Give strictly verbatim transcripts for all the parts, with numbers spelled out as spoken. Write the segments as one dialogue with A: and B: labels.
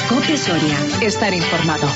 A: COPE Soria. Estar informado.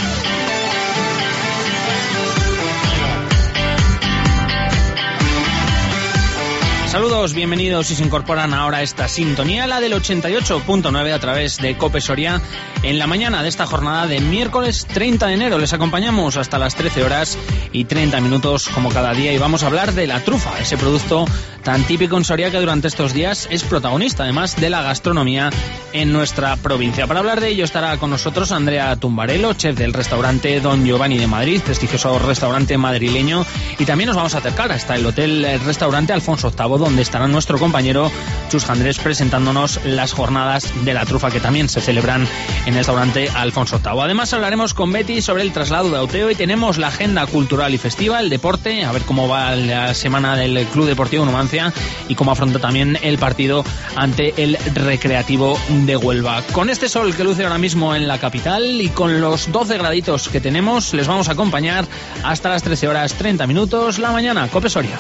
B: Saludos, bienvenidos si se incorporan ahora a esta sintonía, la del ochenta y ocho punto nueve a través de COPE Soria, en la mañana de esta jornada de miércoles treinta de enero. Les acompañamos hasta las trece horas y treinta minutos como cada día y vamos a hablar de la trufa, ese producto tan típico en Soria que durante estos días es protagonista además de la gastronomía en nuestra provincia. Para hablar de ello estará con nosotros Andrea Tumbarello, chef del restaurante Don Giovanni de Madrid, prestigioso restaurante madrileño, y también nos vamos a acercar hasta el hotel el restaurante Alfonso octavo, donde estará nuestro compañero Chus Andrés presentándonos las jornadas de la trufa que también se celebran en el restaurante Alfonso octavo. Además hablaremos con Betty sobre el traslado de Auteo y tenemos la agenda cultural y festiva, el deporte, a ver cómo va la semana del Club Deportivo Numancia y cómo afronta también el partido ante el Recreativo de Huelva. Con este sol que luce ahora mismo en la capital y con los doce graditos que tenemos, les vamos a acompañar hasta las trece horas treinta minutos la mañana. COPE Soria.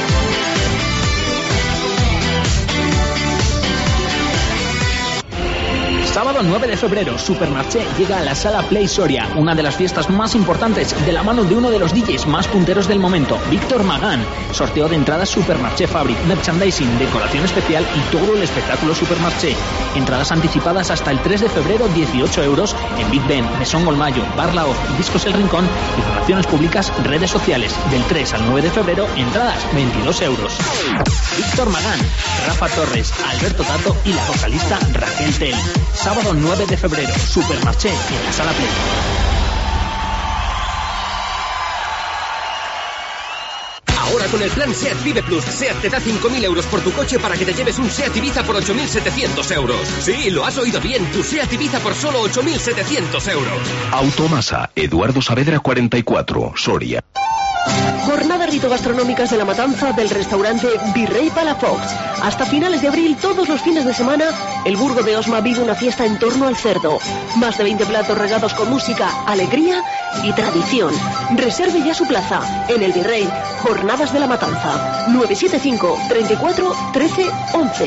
B: Sábado nueve de febrero, Supermarché llega a la Sala Play Soria, una de las fiestas más importantes, de la mano de uno de los D Js más punteros del momento, Víctor Magán. Sorteo de entradas Supermarché Fabric, merchandising, decoración especial y todo el espectáculo Supermarché. Entradas anticipadas hasta el tres de febrero, dieciocho euros en Big Ben, Mesón Golmayo, Bar La Hoz, Discos El Rincón y relaciones públicas, redes sociales. Del tres al nueve de febrero, entradas veintidós euros. Víctor Magán, Rafa Torres, Alberto Tato y la vocalista Raquel Tel. Sábado nueve de febrero, Supermarché en la Sala Play.
C: Ahora con el plan SEAT Vive Plus, SEAT te da cinco mil euros por tu coche para que te lleves un SEAT Ibiza por ocho mil setecientos euros. Sí, lo has oído bien, tu SEAT Ibiza por solo ocho mil setecientos euros.
D: Automasa, Eduardo Saavedra cuarenta y cuatro, Soria.
E: Jornadas ritogastronómicas de la matanza del restaurante Virrey Palafox. Hasta finales de abril, todos los fines de semana, el Burgo de Osma vive una fiesta en torno al cerdo. Más de veinte platos regados con música, alegría y tradición. Reserve ya su plaza en el Virrey. Jornadas de la matanza. nueve siete cinco, treinta y cuatro, trece, once.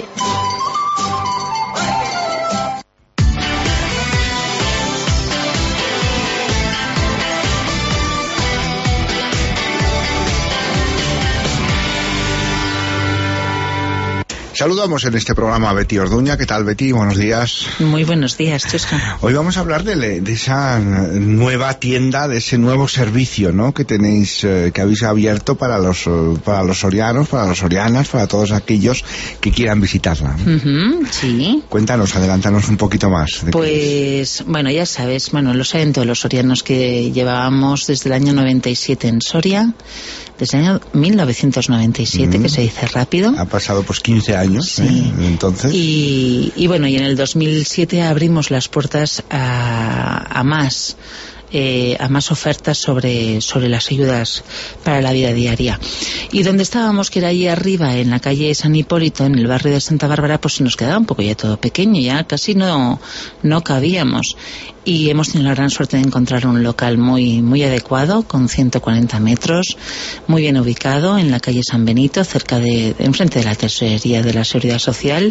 F: Saludamos en este programa a Betty Orduña. ¿Qué tal, Betty? Buenos días.
G: Muy buenos días, Chusca.
F: Hoy vamos a hablar de, de esa nueva tienda, de ese nuevo servicio, ¿no?, que tenéis, eh, que habéis abierto para los para los sorianos, para las sorianas, para todos aquellos que quieran visitarla.
G: Uh-huh, sí.
F: Cuéntanos, adelántanos un poquito más. De
G: pues, bueno, ya sabes, bueno, lo saben todos los sorianos que llevábamos desde el año noventa y siete en Soria, desde el año mil novecientos noventa y siete, mm. que se dice rápido.
F: Ha pasado pues quince años.
G: Sí.
F: ¿eh? Entonces.
G: Y, y bueno, y en el dos mil siete abrimos las puertas a, a más. Eh, a más ofertas sobre, sobre las ayudas para la vida diaria. Y donde estábamos, que era ahí arriba en la calle San Hipólito, en el barrio de Santa Bárbara, pues se nos quedaba un poco ya todo pequeño, ya casi no, no cabíamos. Y hemos tenido la gran suerte de encontrar un local muy, muy adecuado, con ciento cuarenta metros, muy bien ubicado en la calle San Benito, cerca de, enfrente de la tesorería de la Seguridad Social,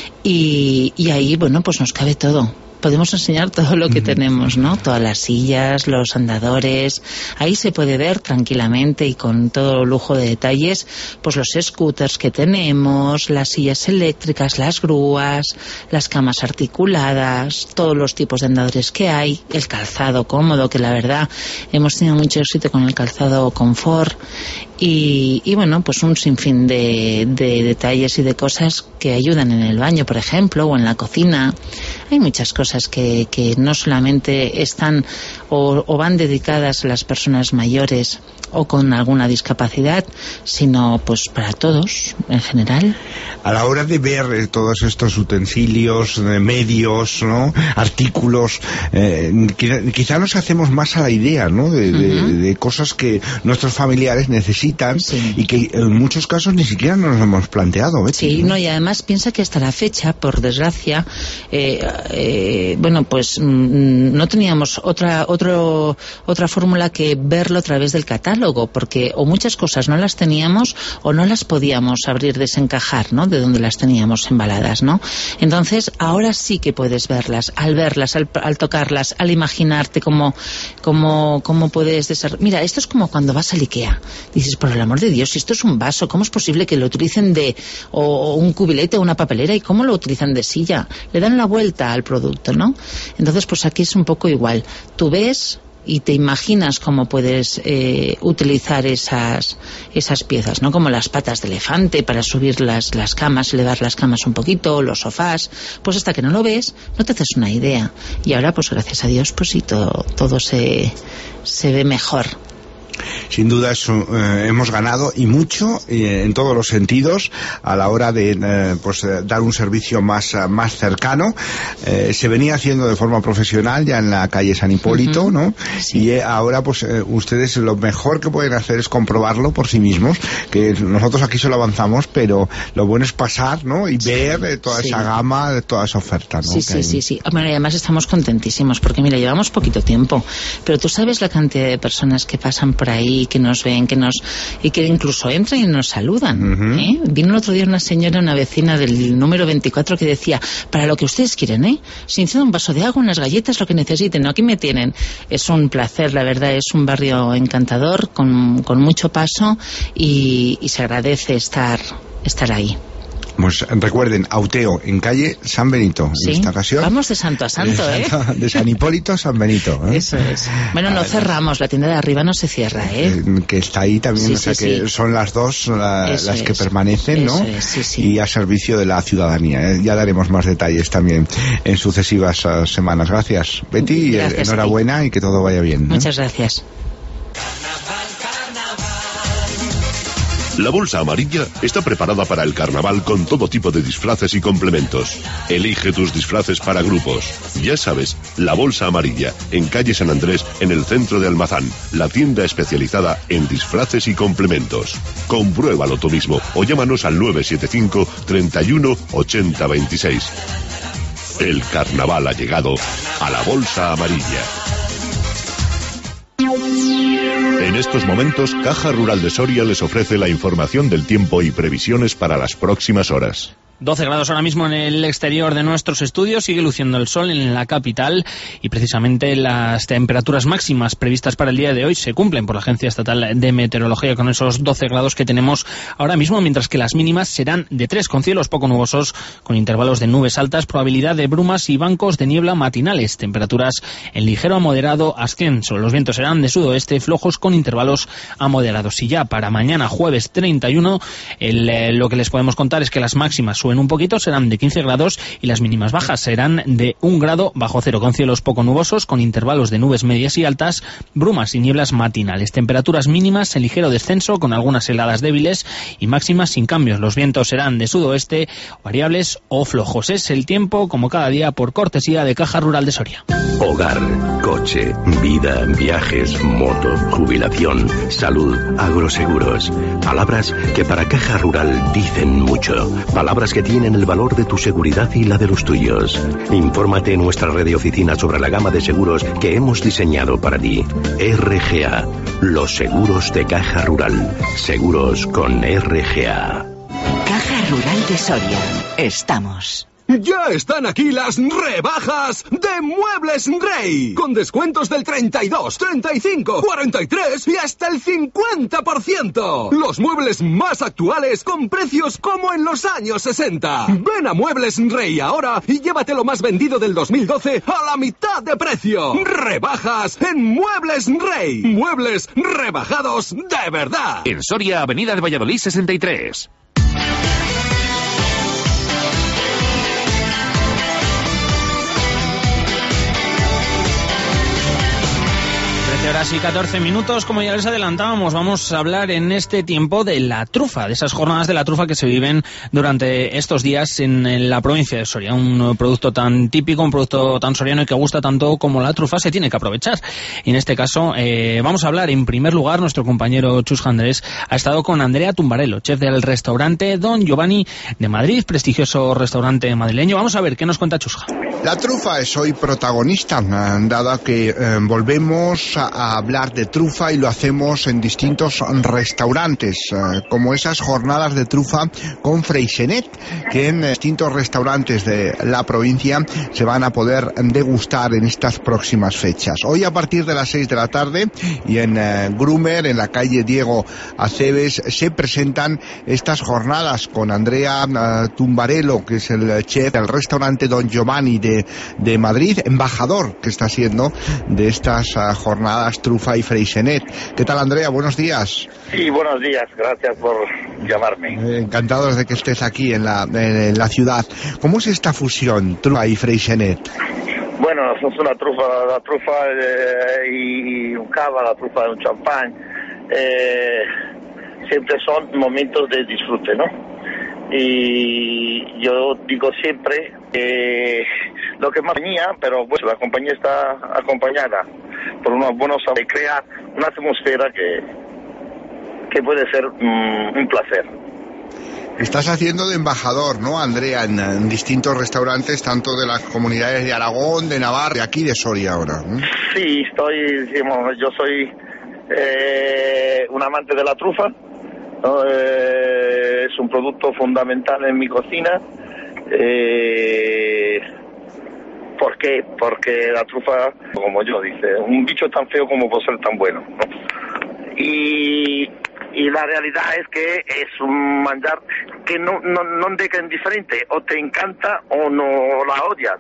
G: y, y ahí, bueno, pues nos cabe todo. Podemos enseñar todo lo que mm. tenemos, ¿no? Todas las sillas, los andadores. Ahí se puede ver tranquilamente y con todo lujo de detalles, pues los scooters que tenemos, las sillas eléctricas, las grúas, las camas articuladas, todos los tipos de andadores que hay, el calzado cómodo, que la verdad hemos tenido mucho éxito con el calzado confort. Y, y bueno, pues un sinfín de, de detalles y de cosas que ayudan en el baño, por ejemplo, o en la cocina. Hay muchas cosas que, que no solamente están o, o van dedicadas a las personas mayores o con alguna discapacidad, sino pues para todos en general.
F: A la hora de ver eh, todos estos utensilios, eh, medios, ¿no?, artículos, eh, quizá, quizá nos hacemos más a la idea, ¿no?, de, uh-huh. de, de cosas que nuestros familiares necesitan, sí, y que en muchos casos ni siquiera nos hemos planteado, Betty,
G: sí,
F: ¿no?
G: no, y además piensa que hasta la fecha, por desgracia, eh, eh, bueno, pues mm, no teníamos otra otro, otra fórmula que verlo a través del catálogo, porque o muchas cosas no las teníamos o no las podíamos abrir, desencajar, ¿no?, de donde las teníamos embaladas, ¿no? Entonces, ahora sí que puedes verlas. Al verlas, al, al tocarlas, al imaginarte cómo, cómo, cómo puedes desarrollar. Mira, esto es como cuando vas al IKEA. Dices, por el amor de Dios, si esto es un vaso, ¿cómo es posible que lo utilicen de, o, o un cubilete o una papelera, y cómo lo utilizan de silla? Le dan la vuelta al producto, ¿no? Entonces, pues aquí es un poco igual. Tú ves y te imaginas cómo puedes eh, utilizar esas esas piezas, ¿no? Como las patas de elefante para subir las, las camas, elevar las camas un poquito, los sofás. Pues hasta que no lo ves, no te haces una idea. Y ahora, pues gracias a Dios, pues sí, todo, todo se, se ve mejor.
F: Sin duda eso, eh, hemos ganado y mucho eh, en todos los sentidos a la hora de eh, pues eh, dar un servicio más uh, más cercano. Eh, se venía haciendo de forma profesional ya en la calle San Hipólito, uh-huh. ¿no? Sí. Y eh, ahora pues eh, ustedes lo mejor que pueden hacer es comprobarlo por sí mismos, que nosotros aquí solo avanzamos, pero lo bueno es pasar, ¿no? Y ver eh, toda sí. esa gama, de toda esa oferta, ¿no?
G: Sí, sí, sí, sí. Bueno, y además estamos contentísimos porque mira, llevamos poquito tiempo, pero tú sabes la cantidad de personas que pasan por ahí, que nos ven, que nos y que incluso entran y nos saludan. Uh-huh. ¿eh? Vino el otro día una señora, una vecina del número veinticuatro, que decía, para lo que ustedes quieren, ¿eh? Sin un vaso de agua, unas galletas, lo que necesiten. No, aquí me tienen. Es un placer, la verdad, es un barrio encantador, con, con mucho paso, y, y se agradece estar, estar ahí.
F: Pues recuerden, Auteo, en calle San Benito,
G: ¿sí?
F: En esta ocasión.
G: Vamos de santo a santo,
F: de
G: ¿eh?
F: Santo, de San Hipólito a San Benito. ¿eh?
G: Eso es. Bueno, no cerramos, la tienda de arriba no se cierra, ¿eh?
F: eh que está ahí también,
G: sí,
F: o sea
G: sí,
F: que
G: sí.
F: son las dos la, las
G: Eso
F: que
G: es.
F: permanecen,
G: Eso
F: ¿no?
G: Es, sí, sí.
F: Y a servicio de la ciudadanía. ¿eh? Ya daremos más detalles también en sucesivas uh, semanas. Gracias, Betty,
G: gracias,
F: y enhorabuena y que todo vaya bien. ¿eh?
G: Muchas gracias.
H: La Bolsa Amarilla está preparada para el carnaval con todo tipo de disfraces y complementos. Elige tus disfraces para grupos. Ya sabes, La Bolsa Amarilla, en calle San Andrés, en el centro de Almazán, la tienda especializada en disfraces y complementos. Compruébalo tú mismo o llámanos al nueve siete cinco, treinta y uno, ochenta veintiséis. El carnaval ha llegado a La Bolsa Amarilla. En estos momentos, Caja Rural de Soria les ofrece la información del tiempo y previsiones para las próximas horas.
B: doce grados ahora mismo en el exterior de nuestros estudios, sigue luciendo el sol en la capital y precisamente las temperaturas máximas previstas para el día de hoy se cumplen por la Agencia Estatal de Meteorología con esos doce grados que tenemos ahora mismo, mientras que las mínimas serán de tres, con cielos poco nubosos, con intervalos de nubes altas, probabilidad de brumas y bancos de niebla matinales, temperaturas en ligero a moderado ascenso. Los vientos serán de sudoeste flojos con intervalos a moderados. Y ya para mañana jueves treinta y uno, el, eh, lo que les podemos contar es que las máximas suben un poquito, serán de quince grados y las mínimas bajas serán de un grado bajo cero, con cielos poco nubosos, con intervalos de nubes medias y altas, brumas y nieblas matinales. Temperaturas mínimas en ligero descenso, con algunas heladas débiles, y máximas sin cambios. Los vientos serán de sudoeste, variables o flojos. Es el tiempo, como cada día, por cortesía de Caja Rural de Soria.
D: Hogar, coche, vida, viajes, moto, jubilación, salud, agroseguros. Palabras que para Caja Rural dicen mucho. Palabras que tienen el valor de tu seguridad y la de los tuyos. Infórmate en nuestra red de oficinas sobre la gama de seguros que hemos diseñado para ti. R G A, los seguros de Caja Rural. Seguros con R G A.
A: Caja Rural de Soria. Estamos.
C: Ya están aquí las rebajas de Muebles Rey, con descuentos del treinta y dos, treinta y cinco, cuarenta y tres y hasta el cincuenta por ciento. Los muebles más actuales con precios como en los años sesenta. Ven a Muebles Rey ahora y llévate lo más vendido del dos mil doce a la mitad de precio. Rebajas en Muebles Rey. Muebles rebajados de verdad.
I: En Soria, Avenida de Valladolid sesenta y tres.
B: horas y catorce minutos, como ya les adelantábamos, vamos a hablar en este tiempo de la trufa, de esas jornadas de la trufa que se viven durante estos días en, en la provincia de Soria. Un producto tan típico, un producto tan soriano y que gusta tanto como la trufa se tiene que aprovechar. Y en este caso eh, vamos a hablar, en primer lugar, nuestro compañero Chus Andrés ha estado con Andrea Tumbarello, chef del restaurante Don Giovanni de Madrid, prestigioso restaurante madrileño. Vamos a ver qué nos cuenta Chusja.
F: La trufa es hoy protagonista, dado que eh, volvemos a, a hablar de trufa y lo hacemos en distintos restaurantes, eh, como esas jornadas de trufa con Freixenet, que en distintos restaurantes de la provincia se van a poder degustar en estas próximas fechas. Hoy a partir de las seis de la tarde y en eh, Grumer, en la calle Diego Aceves, se presentan estas jornadas con Andrea eh, Tumbarello, que es el chef del restaurante Don Giovanni de de Madrid, embajador que está siendo de estas uh, jornadas trufa y Freixenet. ¿Qué tal, Andrea? Buenos días.
J: Sí, buenos días, gracias por llamarme.
F: Eh, encantados de que estés aquí en la, en, en la ciudad. ¿Cómo es esta fusión, trufa y Freixenet?
J: Bueno, es una trufa, la trufa eh, y un cava, la trufa de un champán, eh, siempre son momentos de disfrute, ¿no? Y yo digo siempre que lo que más venía, pero pues la compañía está acompañada por unos buenos de crear una atmósfera que que puede ser um, un placer.
F: Estás haciendo de embajador, ¿no, Andrea, en, en distintos restaurantes, tanto de las comunidades de Aragón, de Navarra, de aquí de Soria ahora, ¿no?
J: Sí, estoy, digamos, yo soy eh, un amante de la trufa, ¿no? Eh, es un producto fundamental en mi cocina. Eh, ¿Por qué? Porque la trufa, como yo dice, un bicho tan feo como puede ser tan bueno, ¿no? Y, y la realidad es que es un manjar que no, no, no deja indiferente, o te encanta o no la odias.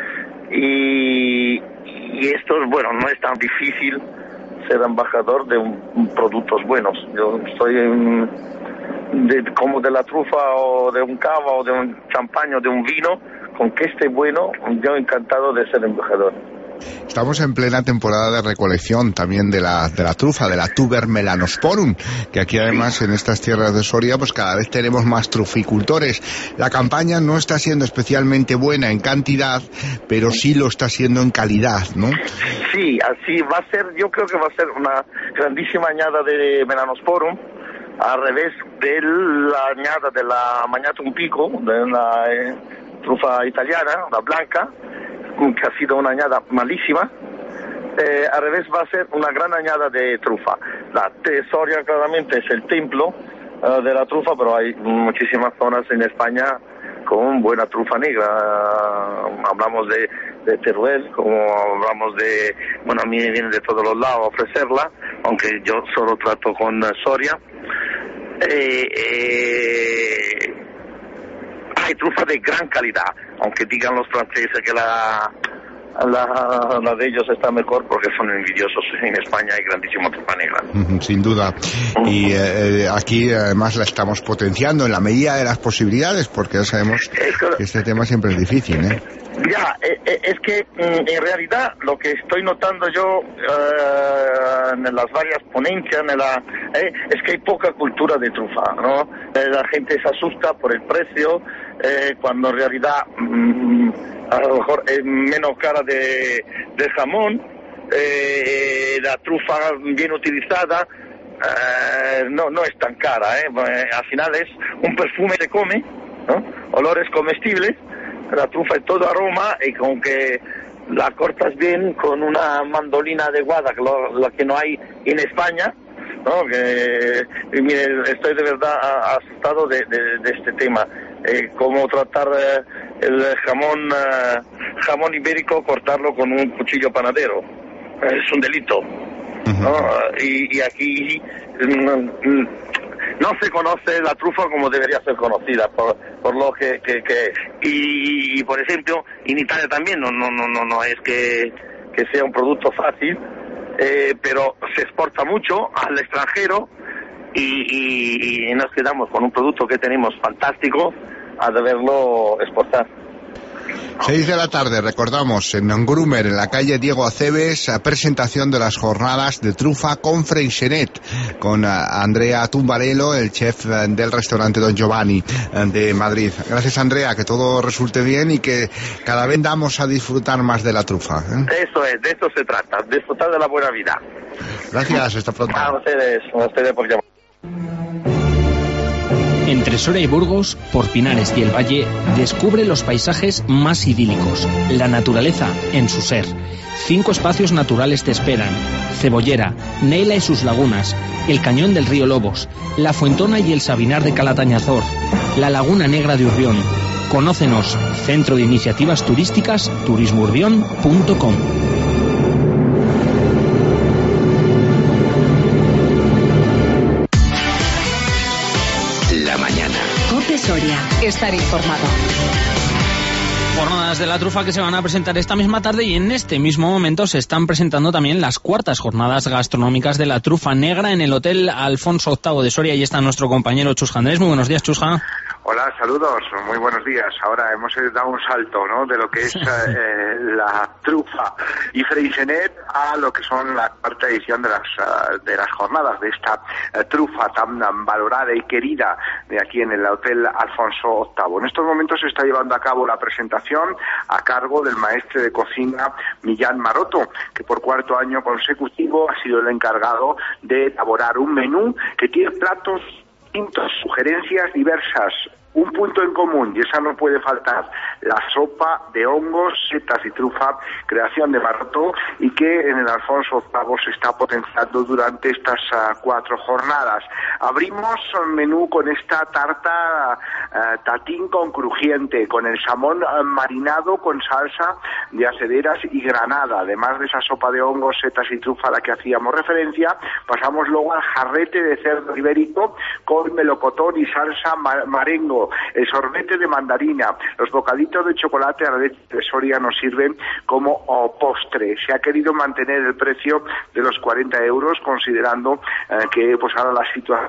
J: Y, y esto, bueno, no es tan difícil ser embajador de un, un productos buenos. Yo estoy en, de, como de la trufa o de un cava o de un champán o de un vino, con que esté bueno, yo encantado de ser embajador.
F: Estamos en plena temporada de recolección también de la de la trufa, de la Tuber melanosporum, que aquí además en estas tierras de Soria pues cada vez tenemos más truficultores. La campaña no está siendo especialmente buena en cantidad, pero sí lo está siendo en calidad, ¿no?
J: Sí, así va a ser, yo creo que va a ser una grandísima añada de melanosporum, al revés de la añada de la Magnatum Pico, de la eh, trufa italiana, la blanca, que ha sido una añada malísima. Eh, al revés va a ser una gran añada de trufa. La Soria claramente es el templo uh, de la trufa, pero hay muchísimas zonas en España con buena trufa negra. Uh, hablamos de, de Teruel, como hablamos de, bueno, a mí me viene de todos los lados ofrecerla, aunque yo solo trato con uh, Soria. Eh, eh, hay trufa de gran calidad, aunque digan los franceses que la, la, la de ellos está mejor porque son envidiosos. En España hay grandísima trufa negra.
F: Sin duda. Y eh, aquí además la estamos potenciando en la medida de las posibilidades, porque ya sabemos que este tema siempre es difícil, ¿eh?
J: Ya, eh, eh, es que mm, en realidad lo que estoy notando yo eh, en las varias ponencias en la, eh, es que hay poca cultura de trufa, ¿no? Eh, la gente se asusta por el precio, eh, cuando en realidad mm, a lo mejor es menos cara de, de jamón, eh, la trufa bien utilizada eh, no, no es tan cara, ¿eh? Al final es un perfume que se come, ¿no? Olores comestibles. La trufa es todo aroma y con que la cortas bien con una mandolina adecuada, que lo, lo que no hay en España, ¿no? Que, y mire, estoy de verdad asustado de, de, de este tema. Eh, cómo tratar eh, el jamón eh, jamón ibérico, cortarlo con un cuchillo panadero. Es un delito, ¿no? Uh-huh. Y, y aquí no, no se conoce la trufa como debería ser conocida, por, por lo que, que, que y, y por ejemplo en Italia también no no no no, no es que, que sea un producto fácil, eh, pero se exporta mucho al extranjero y, y, y nos quedamos con un producto que tenemos fantástico a deberlo exportar.
F: Seis de la tarde, recordamos, en Grumer, en la calle Diego Aceves, presentación de las jornadas de trufa con Freixenet, con Andrea Tumbarello, el chef del restaurante Don Giovanni de Madrid. Gracias, Andrea, que todo resulte bien y que cada vez damos a disfrutar más de la trufa, ¿eh?
J: Eso es, de esto se trata, disfrutar de la buena vida.
F: Gracias, hasta pronto.
J: A ustedes, a ustedes por llamar.
B: Entre Soria y Burgos, por Pinares y el Valle, descubre los paisajes más idílicos, la naturaleza en su ser. Cinco espacios naturales te esperan: Cebollera, Neila y sus lagunas, el cañón del río Lobos, la Fuentona y el Sabinar de Calatañazor, la Laguna Negra de Urbión. Conócenos, Centro de Iniciativas Turísticas, turismo urbión punto com.
D: La mañana.
A: Cope Soria. Estar informado.
B: Jornadas de la trufa que se van a presentar esta misma tarde, y en este mismo momento se están presentando también las cuartas jornadas gastronómicas de la trufa negra en el Hotel Alfonso octavo de Soria. Y está nuestro compañero Chusja Andrés. Muy buenos días, Chusja.
K: Hola, saludos, muy buenos días. Ahora hemos dado un salto, ¿no?, de lo que es eh, la trufa y Freixenet a lo que son la cuarta edición de las uh, de las jornadas de esta uh, trufa tan um, valorada y querida de aquí en el Hotel Alfonso octavo. En estos momentos se está llevando a cabo la presentación a cargo del maestre de cocina Millán Maroto, que por cuarto año consecutivo ha sido el encargado de elaborar un menú que tiene platos distintos, sugerencias diversas. Un punto en común, y esa no puede faltar: la sopa de hongos, setas y trufa, creación de Maroto, y que en el Alfonso octavo se está potenciando durante estas uh, cuatro jornadas. Abrimos un menú con esta tarta uh, tatín con crujiente, con el salmón uh, marinado con salsa de acederas y granada. Además de esa sopa de hongos, setas y trufa a la que hacíamos referencia, pasamos luego al jarrete de cerdo ibérico con melocotón y salsa ma- marengo, el sorbete de mandarina, los bocaditos de chocolate a la leche de Soria nos sirven como oh, postre. Se ha querido mantener el precio de los cuarenta euros, considerando eh, que pues ahora la situación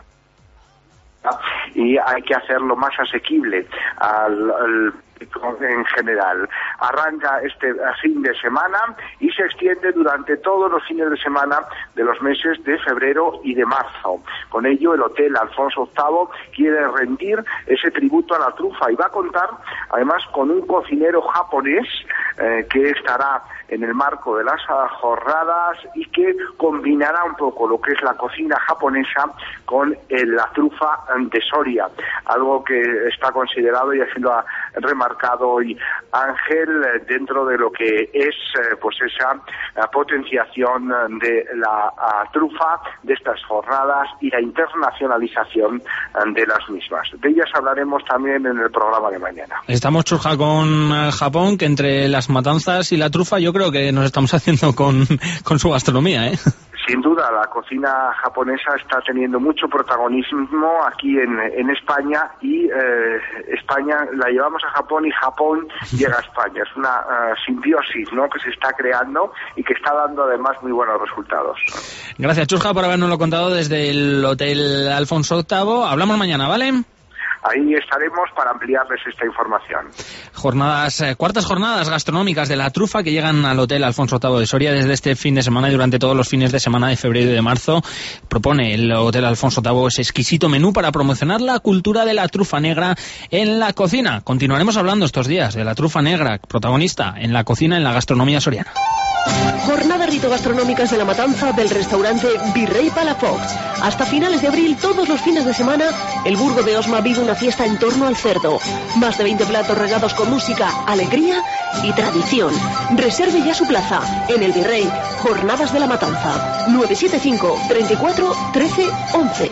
K: y hay que hacerlo más asequible al, al en general. Arranca este fin de semana y se extiende durante todos los fines de semana de los meses de febrero y de marzo. Con ello, el Hotel Alfonso octavo quiere rendir ese tributo a la trufa y va a contar además con un cocinero japonés eh, que estará en el marco de las jornadas y que combinará un poco lo que es la cocina japonesa con eh, la trufa de Soria, algo que está considerado, y así lo ha remarcado hoy Ángel, eh, dentro de lo que es eh, pues esa eh, potenciación de la uh, trufa, de estas jornadas y la internacionalización eh, de las mismas. De ellas hablaremos también en el programa de mañana.
B: Estamos, Churja, con eh, Japón, que entre las matanzas y la trufa yo creo que nos estamos haciendo con, con su gastronomía, ¿eh?
K: Sin duda, la cocina japonesa está teniendo mucho protagonismo aquí en, en España, y eh, España la llevamos a Japón y Japón llega a España. Es una uh, simbiosis, ¿no?, que se está creando y que está dando además muy buenos resultados.
B: Gracias, Churja, por habernoslo contado desde el Hotel Alfonso octavo. Hablamos mañana, ¿vale?
K: Ahí estaremos para ampliarles esta información.
B: Jornadas, eh, cuartas jornadas gastronómicas de la trufa que llegan al Hotel Alfonso octavo de Soria desde este fin de semana y durante todos los fines de semana de febrero y de marzo. Propone el Hotel Alfonso octavo ese exquisito menú para promocionar la cultura de la trufa negra en la cocina. Continuaremos hablando estos días de la trufa negra, protagonista en la cocina, en la gastronomía soriana.
E: Jornadas ritogastronómicas de la matanza del restaurante Virrey Palafox. Hasta finales de abril, todos los fines de semana, el Burgo de Osma vive una fiesta en torno al cerdo. Más de veinte platos regados con música, alegría y tradición. Reserve ya su plaza en el Virrey. Jornadas de la Matanza. nueve siete cinco, treinta y cuatro, trece, once.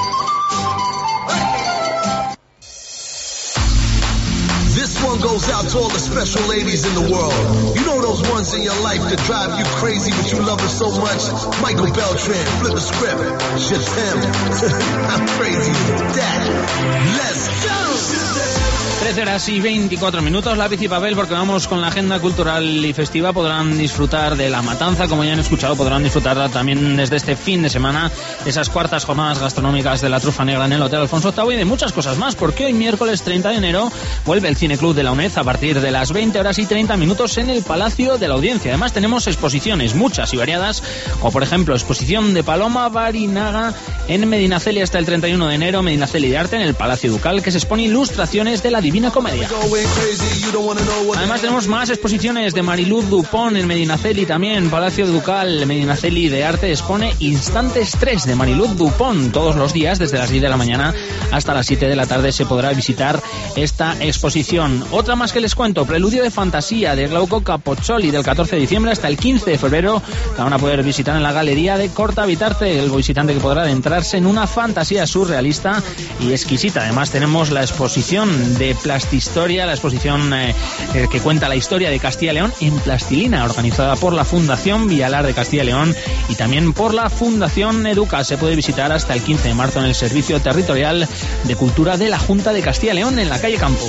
L: This one goes out to all the special ladies in the world. You know those ones in your life that drive you crazy, but you love her so much. Michael Beltran, flip the script. Just him. I'm crazy as that. Let's go.
B: trece horas y veinticuatro minutos, lápiz y papel, porque vamos con la agenda cultural y festiva. Podrán disfrutar de la matanza, como ya han escuchado, podrán disfrutar también desde este fin de semana de esas cuartas jornadas gastronómicas de la trufa negra en el Hotel Alfonso octavo y de muchas cosas más, porque hoy miércoles treinta de enero vuelve el Cineclub de la UNED a partir de las veinte horas y treinta minutos en el Palacio de la Audiencia. Además tenemos exposiciones, muchas y variadas, como por ejemplo exposición de Paloma Barinaga en Medinaceli hasta el treinta y uno de enero, Medinaceli de Arte en el Palacio Ducal, que se expone ilustraciones de la Divina Comedia. Además tenemos más exposiciones de Mariluz Dupont en Medinaceli también, Palacio Ducal. Medinaceli de Arte expone Instantes tres de Mariluz Dupont. Todos los días desde las diez de la mañana hasta las siete de la tarde se podrá visitar esta exposición. Otra más que les cuento, Preludio de Fantasía de Glauco Capoccioli, del catorce de diciembre hasta el quince de febrero. La van a poder visitar en la Galería de Corta Vitarte, el visitante que podrá adentrarse en una fantasía surrealista y exquisita. Además tenemos la exposición de Plastihistoria, la exposición eh, eh, que cuenta la historia de Castilla y León en plastilina, organizada por la Fundación Villalar de Castilla y León y también por la Fundación Educa. Se puede visitar hasta el quince de marzo en el Servicio Territorial de Cultura de la Junta de Castilla y León en la calle Campo.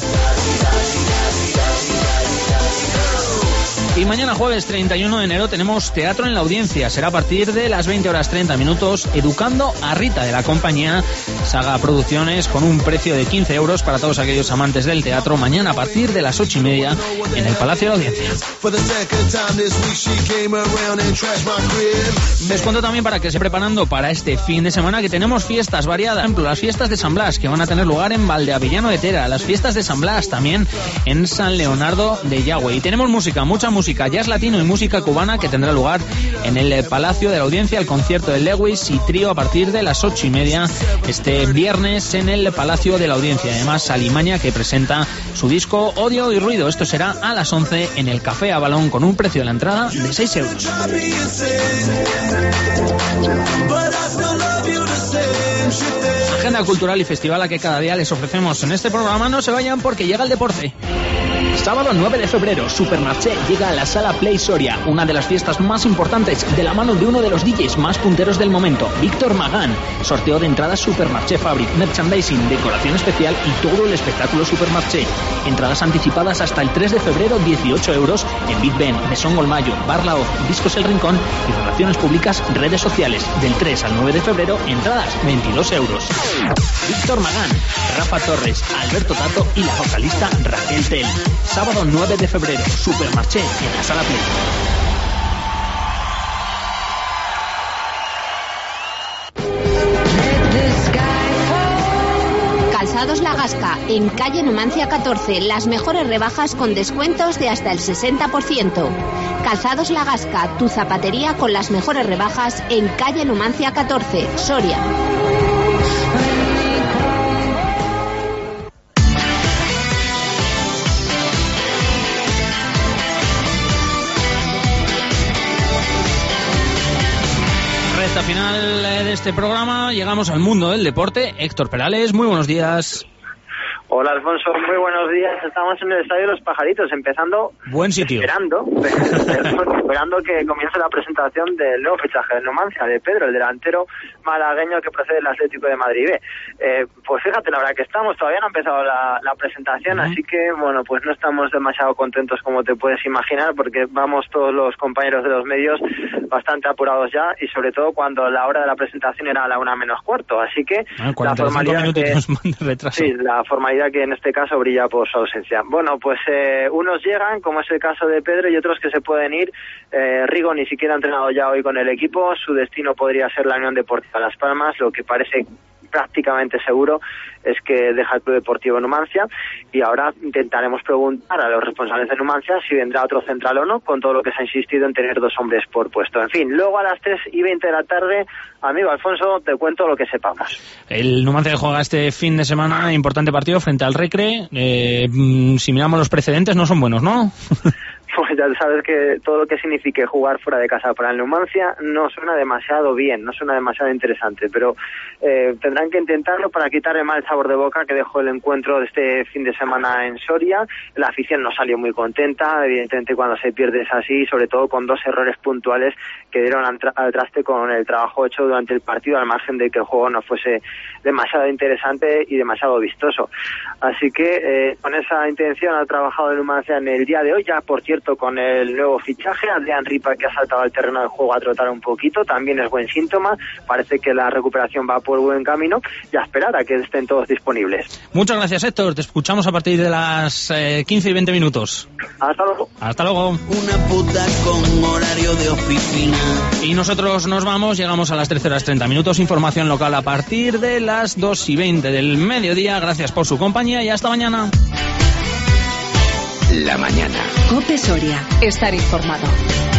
B: Y mañana jueves treinta y uno de enero tenemos teatro en la Audiencia. Será a partir de las veinte horas treinta minutos, Educando a Rita, de la compañía Saga Producciones, con un precio de quince euros para todos aquellos amantes del teatro. Mañana a partir de las ocho y media en el Palacio de la Audiencia. Les cuento también para que se preparando para este fin de semana que tenemos fiestas variadas. Por ejemplo, las fiestas de San Blas, que van a tener lugar en Valdeavellano de Tera. Las fiestas de San Blas también en San Leonardo de Yagüe. Y tenemos música, mucha música. Música jazz latino y música cubana que tendrá lugar en el Palacio de la Audiencia, el concierto de Lewis y Trío a partir de las ocho y media este viernes en el Palacio de la Audiencia. Además Alimaña, que presenta su disco Odio y Ruido. Esto será a las once en el Café Avalón con un precio de la entrada de seis euros. Agenda cultural y festival a que cada día les ofrecemos en este programa. No se vayan porque llega el deporte. Sábado nueve de febrero, Supermarché llega a la Sala Play Soria, una de las fiestas más importantes, de la mano de uno de los D Js más punteros del momento, Víctor Magán. Sorteo de entradas Supermarché Fabric, merchandising, decoración especial y todo el espectáculo Supermarché. Entradas anticipadas hasta el tres de febrero, dieciocho euros en Big Ben, Mesón Golmayo, Bar La Hoz, Discos El Rincón y relaciones públicas, redes sociales. Del tres al nueve de febrero, entradas veintidós euros. Víctor Magán, Rafa Torres, Alberto Tato y la vocalista Raquel Tel. Sábado nueve de febrero, Supermarché en la Sala Play.
M: Calzados La Gasca, en calle Numancia catorce, las mejores rebajas con descuentos de hasta el sesenta por ciento. Calzados La Gasca, tu zapatería con las mejores rebajas en calle Numancia catorce, Soria.
B: Recta final de este programa, llegamos al mundo del deporte. Héctor Perales, muy buenos días.
N: Hola Alfonso, muy buenos días. Estamos en el Estadio de los Pajaritos, empezando...
B: Buen sitio.
N: Esperando, esperando que comience la presentación del nuevo fichaje del Numancia, de Pedro, el delantero malagueño que procede del Atlético de Madrid B. Eh, pues fíjate, la verdad que estamos, todavía no ha empezado la, la presentación, uh-huh. Así que, bueno, pues no estamos demasiado contentos como te puedes imaginar, porque vamos todos los compañeros de los medios bastante apurados ya, y sobre todo cuando la hora de la presentación era a la una menos cuarto, así que
B: ah,
N: la formalidad que,
B: de retraso.
N: Sí, la formalidad que en este caso brilla por su ausencia. Bueno, pues eh, unos llegan, como es el caso de Pedro, y otros que se pueden ir. Eh, Rigo ni siquiera ha entrenado ya hoy con el equipo, su destino podría ser la Unión Deportiva Las Palmas, lo que parece prácticamente seguro es que deja el Club Deportivo Numancia, y ahora intentaremos preguntar a los responsables de Numancia si vendrá otro central o no, con todo lo que se ha insistido en tener dos hombres por puesto. En fin, luego a las tres y veinte de la tarde, amigo Alfonso, te cuento lo que sepamos.
B: El Numancia juega este fin de semana importante partido frente al Recre. Eh, si miramos los precedentes no son buenos, ¿no?
N: Pues ya sabes que todo lo que signifique jugar fuera de casa para el Numancia no suena demasiado bien, no suena demasiado interesante, pero eh, tendrán que intentarlo para quitar el mal sabor de boca que dejó el encuentro de este fin de semana en Soria. La afición no salió muy contenta, evidentemente cuando se pierde es así, sobre todo con dos errores puntuales que dieron al, tra- al traste con el trabajo hecho durante el partido, al margen de que el juego no fuese demasiado interesante y demasiado vistoso. Así que eh, con esa intención ha trabajado el Numancia en el día de hoy, ya por cierto con el nuevo fichaje, Adrián Ripa, que ha saltado al terreno del juego a trotar un poquito, también es buen síntoma, parece que la recuperación va por buen camino y a esperar a que estén todos disponibles.
B: Muchas gracias, Héctor, te escuchamos a partir de las eh, quince y veinte minutos.
N: Hasta luego.
B: Hasta luego.
O: Una puta con horario de oficina.
B: Y nosotros nos vamos, llegamos a las trece horas treinta minutos, información local a partir de las dos y veinte del mediodía. Gracias por su compañía y hasta mañana.
D: La mañana.
A: Cope Soria. Estar informado.